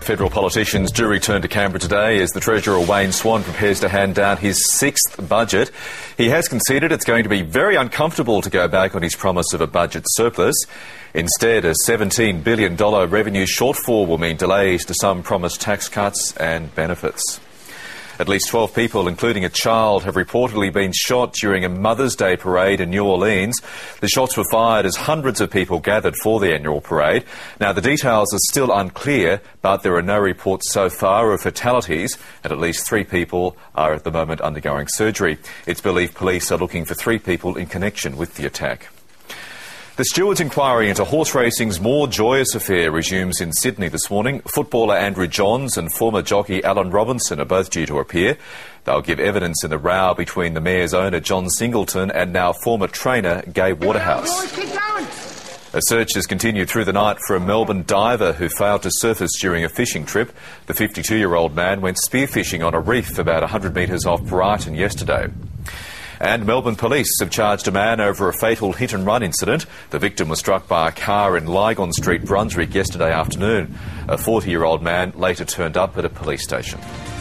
Federal politicians do return to Canberra today as the Treasurer Wayne Swan prepares to hand down his sixth budget. He has conceded it's going to be very uncomfortable to go back on his promise of a budget surplus. Instead, a $17 billion revenue shortfall will mean delays to some promised tax cuts and benefits. At least 12 people, including a child, have reportedly been shot during a Mother's Day parade in New Orleans. The shots were fired as hundreds of people gathered for the annual parade. Now, the details are still unclear, but there are no reports so far of fatalities, and at least 3 people are at the moment undergoing surgery. It's believed police are looking for 3 people in connection with the attack. The Stewards' inquiry into horse racing's more joyous affair resumes in Sydney this morning. Footballer Andrew Johns and former jockey Alan Robinson are both due to appear. They'll give evidence in the row between the mare's owner John Singleton and now former trainer Gai Waterhouse. A search has continued through the night for a Melbourne diver who failed to surface during a fishing trip. The 52-year-old man went spearfishing on a reef about 100 metres off Brighton yesterday. And Melbourne police have charged a man over a fatal hit-and-run incident. The victim was struck by a car in Lygon Street, Brunswick, yesterday afternoon. A 40-year-old man later turned up at a police station.